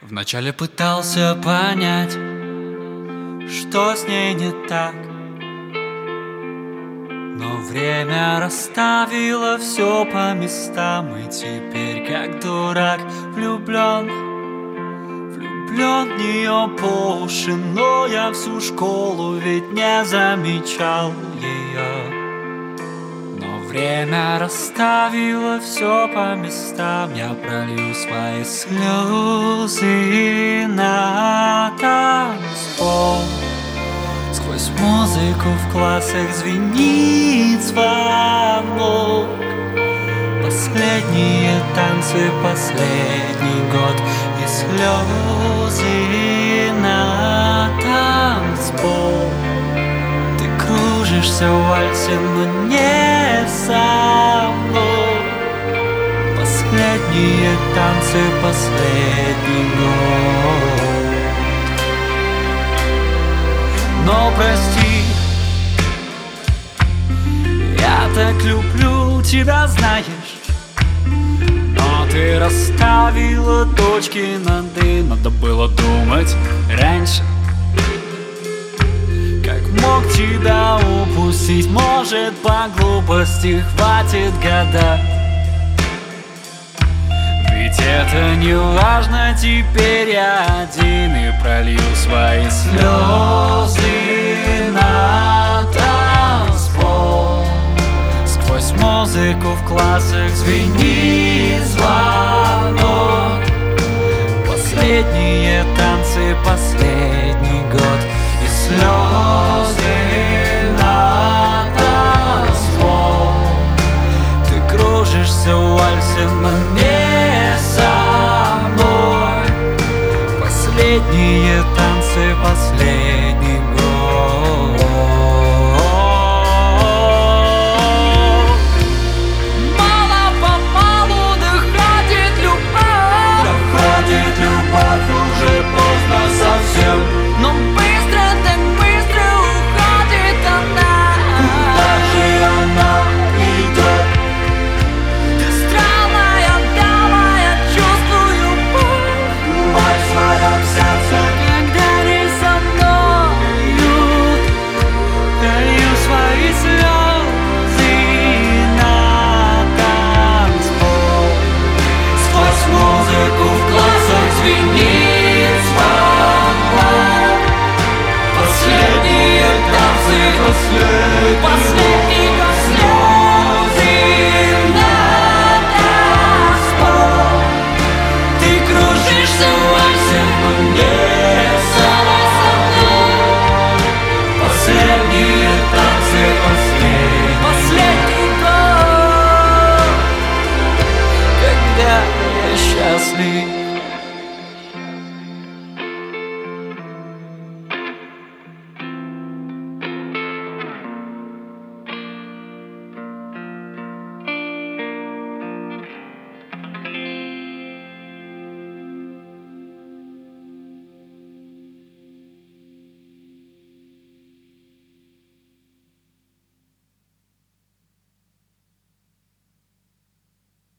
Вначале пытался понять, что с ней не так, но время расставило все по местам, и теперь как дурак влюблен в нее по уши. Но я всю школу ведь не замечал ее. Но время расставило все по местам. Я пролью свои слезы на танцпол. Сквозь музыку в классах звенит звонок. Последние танцы, последний год, и слезы на танцпол. Ты кружишься в вальсе, но не со мной. Последние танцы, последний год. Но прости, я так люблю тебя, знаешь. Но ты расставила точки над «и». Надо было думать раньше. Как мог тебя упустить? Может, по глупости хватит гадать. Ведь это не важно, теперь я один и пролью свои слезы на танцпол. Сквозь музыку в классах звенит звонок. Последние танцы, последний год, и слезы на танцпол. Ты кружишься в вальсе, но не со мной. Последние танцы.